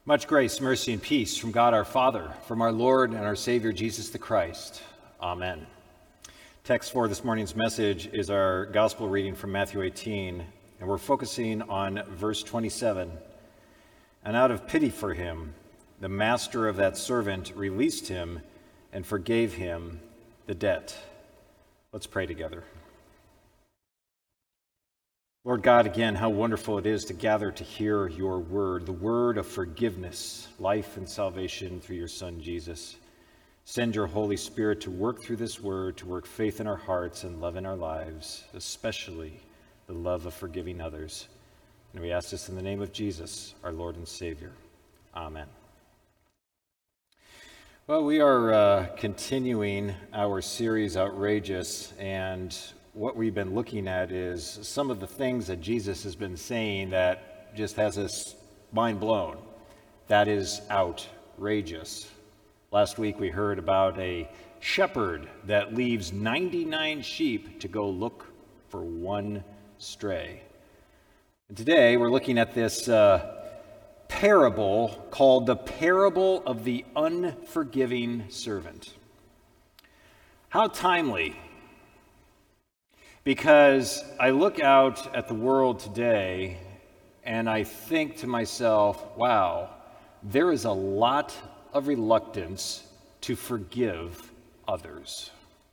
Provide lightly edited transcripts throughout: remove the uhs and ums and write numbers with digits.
Much grace, mercy, and peace from God our Father, from our Lord and our Savior Jesus the Christ. Amen. Text for this morning's message is our gospel reading from Matthew 18, and we're focusing on verse 27. And out of pity for him, the master of that servant released him and forgave him the debt. Let's pray together. Lord God, again, how wonderful it is to gather to hear your word, the word of forgiveness, life, and salvation through your Son, Jesus. Send your Holy Spirit to work through this word, to work faith in our hearts and love in our lives, especially the love of forgiving others. And we ask this in the name of Jesus, our Lord and Savior. Amen. Well, we are continuing our series, Outrageous, and what we've been looking at is some of the things that Jesus has been saying that just has us mind blown. That is outrageous. Last week we heard about a shepherd that leaves 99 sheep to go look for one stray. And today we're looking at this parable called the parable of the unforgiving servant. How timely. Because I look out at the world today and I think to myself, wow, there is a lot of reluctance to forgive others.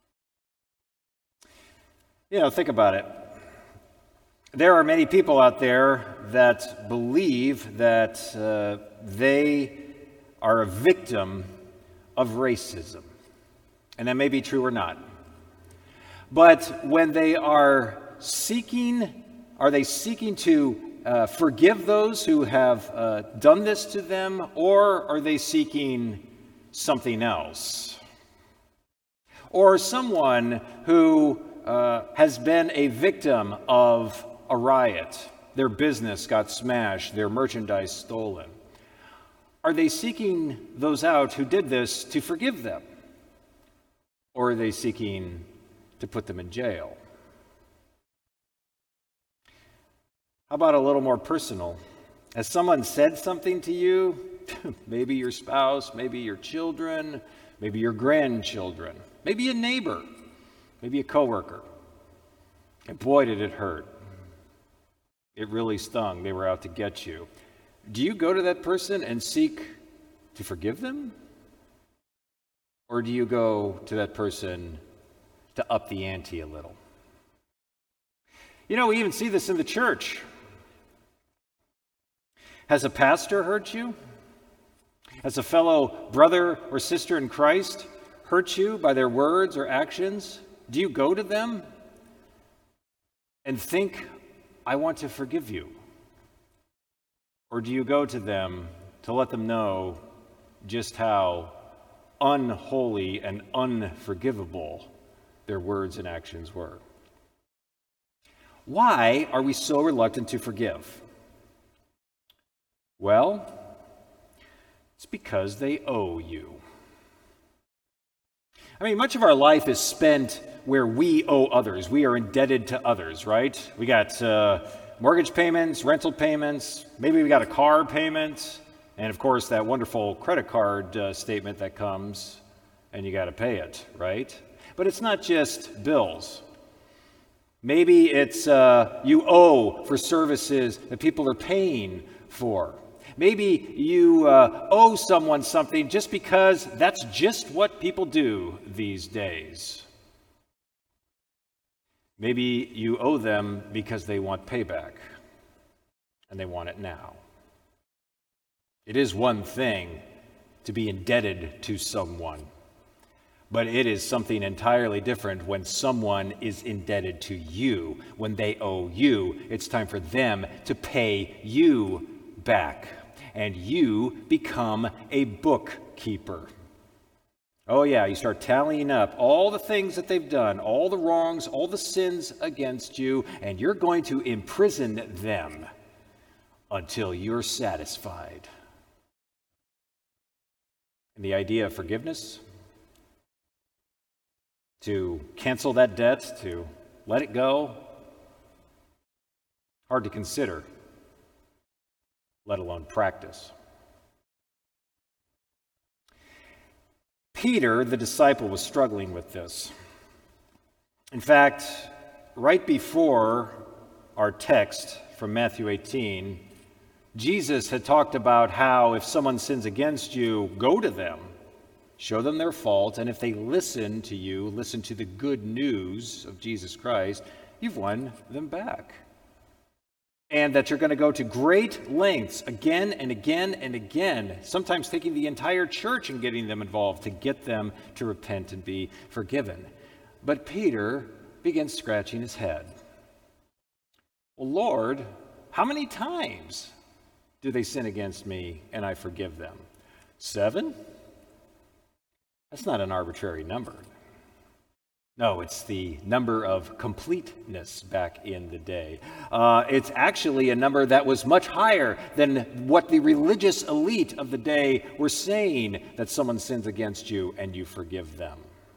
Think about it. There are many people out there that believe that they are a victim of racism. And that may be true or not. But when they are they seeking to forgive those who have done this to them, or are they seeking something else? Or someone who has been a victim of a riot, their business got smashed, their merchandise stolen. Are they seeking those out who did this to forgive them? Or are they seeking to put them in jail? How about a little more personal? Has someone said something to you? Maybe your spouse, maybe your children, maybe your grandchildren, maybe a neighbor, maybe a coworker. And boy, did it hurt. It really stung. They were out to get you. Do you go to that person and seek to forgive them? Or do you go to that person to up the ante a little? We even see this in the church. Has a pastor hurt you? Has a fellow brother or sister in Christ hurt you by their words or actions? Do you go to them and think, I want to forgive you? Or do you go to them to let them know just how unholy and unforgivable their words and actions were? Why are we so reluctant to forgive? Well, it's because they owe you. Much of our life is spent where we owe others. We are indebted to others, right? We got mortgage payments, rental payments, maybe we got a car payment, and of course that wonderful credit card statement that comes and you got to pay it, right? But it's not just bills. Maybe it's you owe for services that people are paying for. Maybe you owe someone something just because that's just what people do these days. Maybe you owe them because they want payback, and they want it now. It is one thing to be indebted to someone, but it is something entirely different when someone is indebted to you. When they owe you, it's time for them to pay you back, and you become a bookkeeper. Oh yeah, you start tallying up all the things that they've done, all the wrongs, all the sins against you, and you're going to imprison them until you're satisfied. And the idea of forgiveness, to cancel that debt, to let it go, hard to consider, let alone practice. Peter, the disciple, was struggling with this. In fact, right before our text from Matthew 18, Jesus had talked about how if someone sins against you, go to them, show them their fault, and if they listen to you, listen to the good news of Jesus Christ, you've won them back. And that you're going to go to great lengths again and again and again, sometimes taking the entire church and getting them involved to get them to repent and be forgiven. But Peter begins scratching his head. Well, Lord, how many times do they sin against me and I forgive them? 7? That's not an arbitrary number. No, it's the number of completeness back in the day. It's actually a number that was much higher than what the religious elite of the day were saying, that someone sins against you and you forgive them.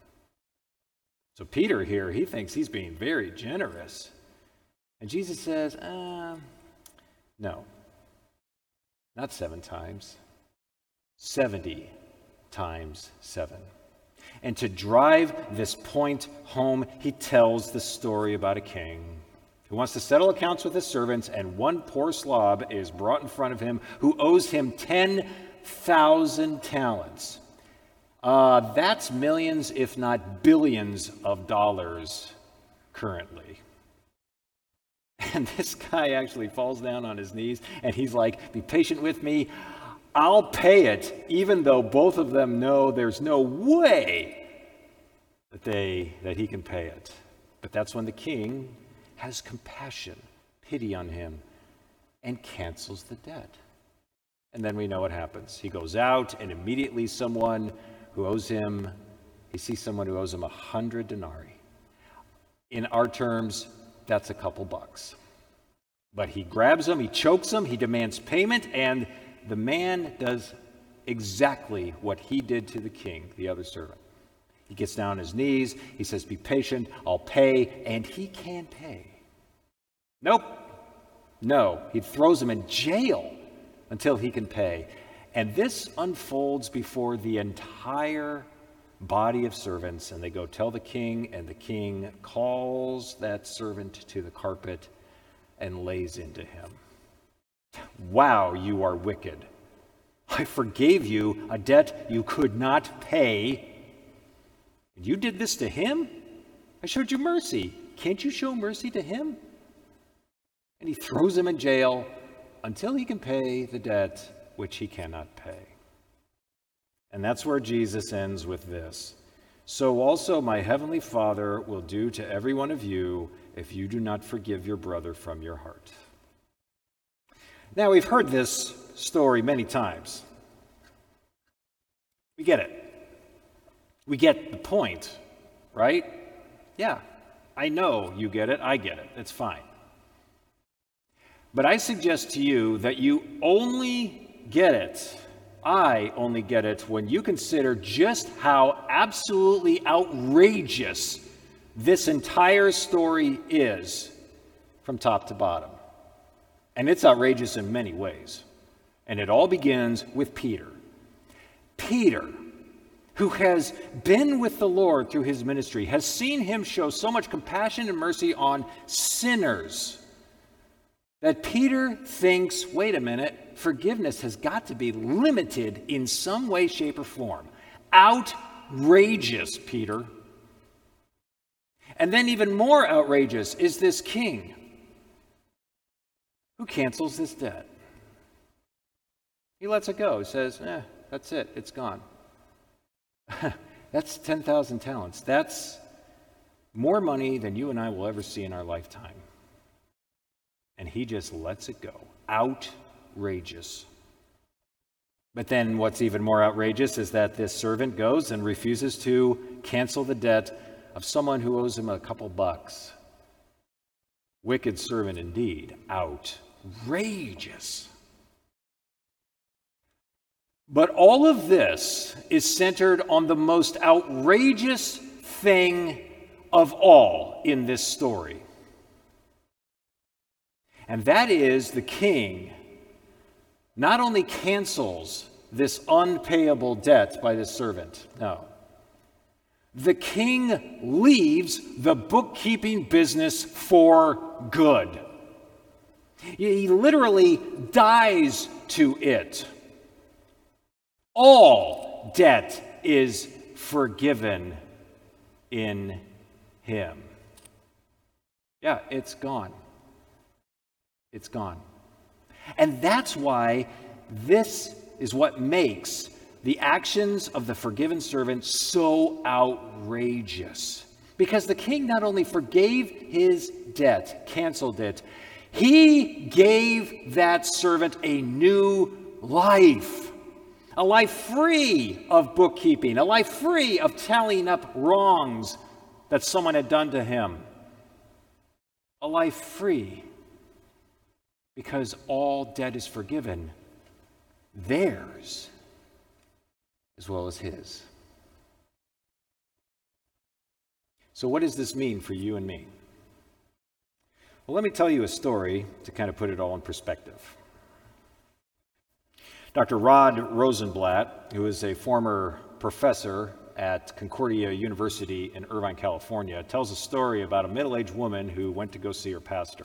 So Peter here, he thinks he's being very generous. And Jesus says, no, not 7 times, 70 times 7. And to drive this point home, he tells the story about a king who wants to settle accounts with his servants, and one poor slob is brought in front of him who owes him 10,000 talents. That's millions, if not billions of dollars currently. And this guy actually falls down on his knees, and he's like, be patient with me. I'll pay it, even though both of them know there's no way that he can pay it. But that's when the king has compassion, pity on him, and cancels the debt. And then we know what happens. He goes out, and immediately he sees someone who owes him 100 denarii. In our terms, that's a couple bucks. But he grabs him, he chokes him, he demands payment, and the man does exactly what he did to the king, the other servant. He gets down on his knees, he says, be patient, I'll pay, and he can't pay. Nope. No, he throws him in jail until he can pay. And this unfolds before the entire body of servants, and they go tell the king, and the king calls that servant to the carpet and lays into him. Wow, you are wicked. I forgave you a debt you could not pay. And you did this to him? I showed you mercy. Can't you show mercy to him? And he throws him in jail until he can pay the debt which he cannot pay. And that's where Jesus ends with this. So also my heavenly Father will do to every one of you if you do not forgive your brother from your heart. Now, we've heard this story many times. We get it. We get the point, right? Yeah, I know you get it. I get it. It's fine. But I suggest to you that you only get it, I only get it, when you consider just how absolutely outrageous this entire story is from top to bottom. And it's outrageous in many ways. And it all begins with Peter. Peter, who has been with the Lord through his ministry, has seen him show so much compassion and mercy on sinners that Peter thinks, wait a minute, forgiveness has got to be limited in some way, shape, or form. Outrageous, Peter. And then even more outrageous is this king who cancels this debt. He lets it go. He says, that's it. It's gone. That's 10,000 talents. That's more money than you and I will ever see in our lifetime. And he just lets it go. Outrageous. But then what's even more outrageous is that this servant goes and refuses to cancel the debt of someone who owes him a couple bucks. Wicked servant indeed. Outrageous. But all of this is centered on the most outrageous thing of all in this story. And that is the king not only cancels this unpayable debt by this servant, no, The king leaves the bookkeeping business for good. He literally dies to it. All debt is forgiven in him. Yeah, it's gone. It's gone. And that's why this is what makes the actions of the forgiven servant so outrageous. Because the king not only forgave his debt, canceled it, he gave that servant a new life. A life free of bookkeeping, a life free of tallying up wrongs that someone had done to him. A life free because all debt is forgiven, theirs as well as his. So what does this mean for you and me? Well, let me tell you a story to kind of put it all in perspective. Dr. Rod Rosenblatt, who is a former professor at Concordia University in Irvine, California, tells a story about a middle-aged woman who went to go see her pastor.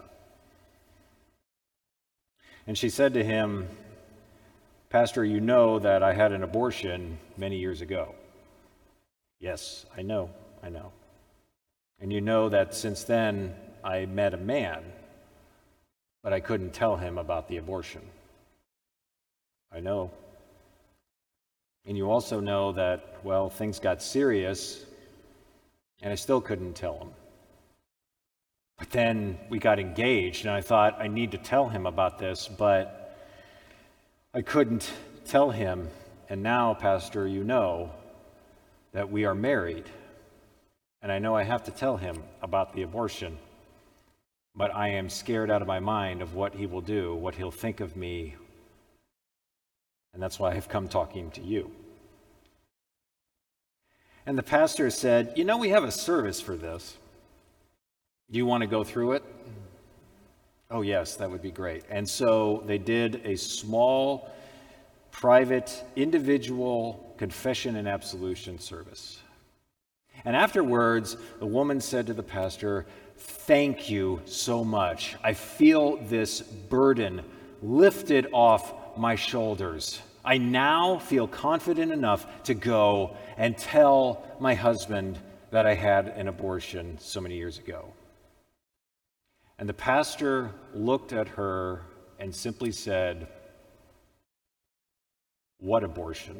And she said to him, "Pastor, you know that I had an abortion many years ago." "Yes, I know. And you know that since then I met a man, but I couldn't tell him about the abortion." "I know. And you also know that, well, things got serious, and I still couldn't tell him. But then we got engaged, and I thought I need to tell him about this, but I couldn't tell him. And now, Pastor, you know that we are married, and I know I have to tell him about the abortion, but I am scared out of my mind of what he will do, what he'll think of me, and that's why I've come talking to you." And the pastor said, "You know, we have a service for this. Do you want to go through it?" "Oh, yes, that would be great." And so they did a small, private, individual confession and absolution service. And afterwards, the woman said to the pastor, "Thank you so much. I feel this burden lifted off my shoulders. I now feel confident enough to go and tell my husband that I had an abortion so many years ago." And the pastor looked at her and simply said, "What abortion?"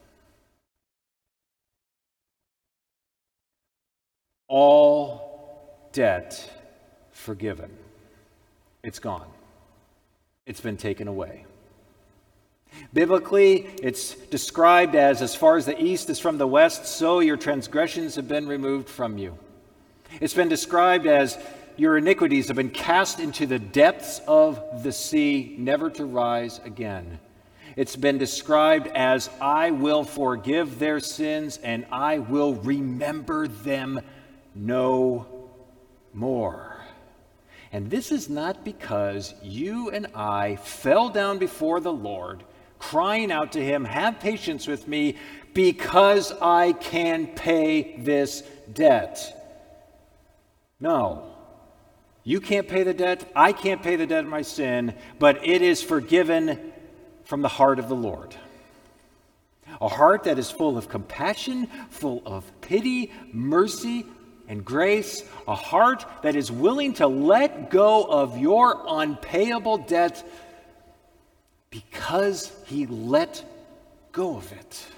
All debt forgiven. It's gone. It's been taken away. Biblically, it's described as far as the east is from the west, so your transgressions have been removed from you. It's been described as your iniquities have been cast into the depths of the sea, never to rise again. It's been described as, I will forgive their sins and I will remember them no more. And this is not because you and I fell down before the Lord, crying out to him, "Have patience with me because I can pay this debt." No. You can't pay the debt. I can't pay the debt of my sin, but it is forgiven from the heart of the Lord. A heart that is full of compassion, full of pity, mercy, and grace. A heart that is willing to let go of your unpayable debt because he let go of it.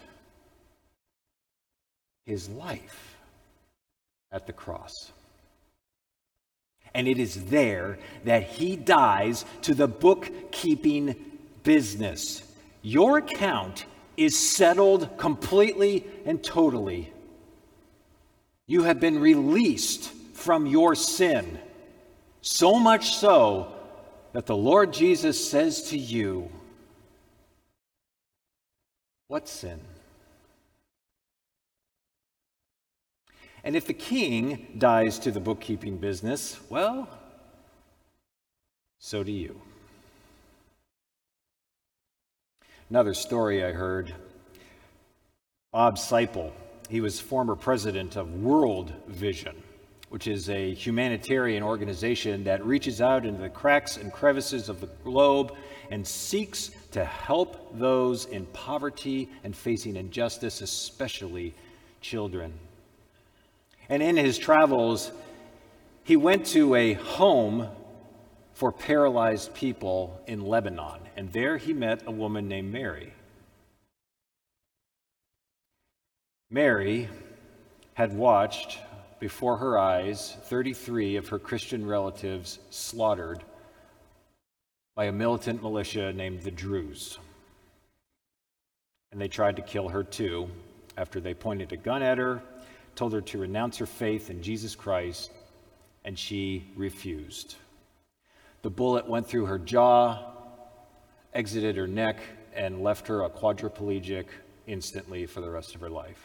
His life at the cross. And it is there that he dies to the bookkeeping business. Your account is settled completely and totally. You have been released from your sin, so much so that the Lord Jesus says to you, "What sin?" And if the king dies to the bookkeeping business, well, so do you. Another story I heard, Bob Seipel, He was former president of World Vision, which is a humanitarian organization that reaches out into the cracks and crevices of the globe and seeks to help those in poverty and facing injustice, especially children. And in his travels, he went to a home for paralyzed people in Lebanon, and there he met a woman named Mary. Mary had watched before her eyes 33 of her Christian relatives slaughtered by a militant militia named the Druze. And they tried to kill her too after they pointed a gun at her, told her to renounce her faith in Jesus Christ, and she refused. The bullet went through her jaw, exited her neck, and left her a quadriplegic instantly for the rest of her life.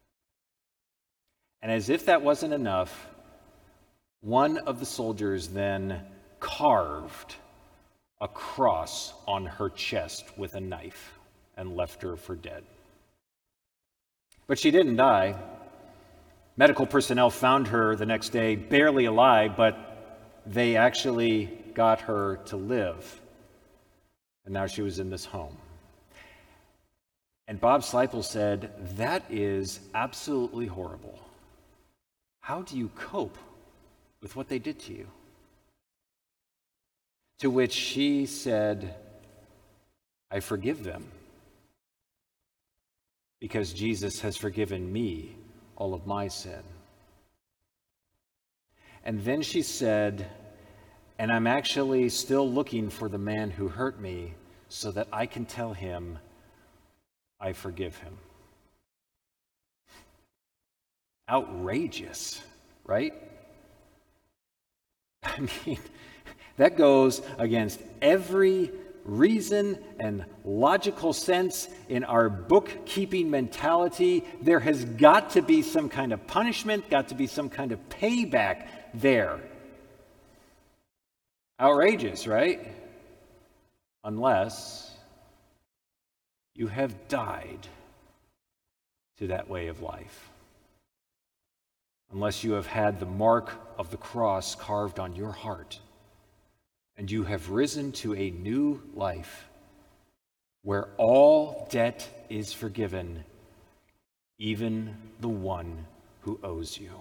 And as if that wasn't enough, one of the soldiers then carved a cross on her chest with a knife and left her for dead. But she didn't die. Medical personnel found her the next day, barely alive, but they actually got her to live. And now she was in this home. And Bob Sleipel said, "That is absolutely horrible. How do you cope with what they did to you?" To which she said, "I forgive them because Jesus has forgiven me all of my sin." And then she said, "And I'm actually still looking for the man who hurt me so that I can tell him I forgive him." Outrageous, right? I mean, that goes against every reason and logical sense in our bookkeeping mentality. There has got to be some kind of punishment, got to be some kind of payback there. Outrageous, right? Unless you have died to that way of life. Unless you have had the mark of the cross carved on your heart, and you have risen to a new life where all debt is forgiven, even the one who owes you.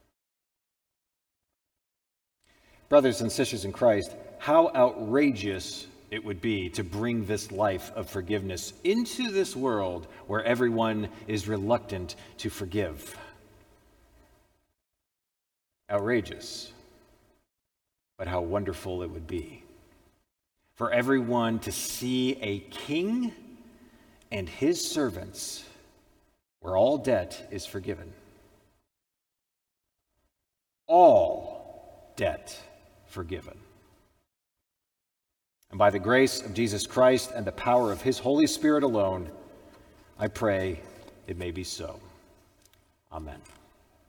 Brothers and sisters in Christ, how outrageous it would be to bring this life of forgiveness into this world where everyone is reluctant to forgive. Outrageous, but how wonderful it would be for everyone to see a king and his servants where all debt is forgiven. All debt forgiven. And by the grace of Jesus Christ and the power of his Holy Spirit alone, I pray it may be so. Amen.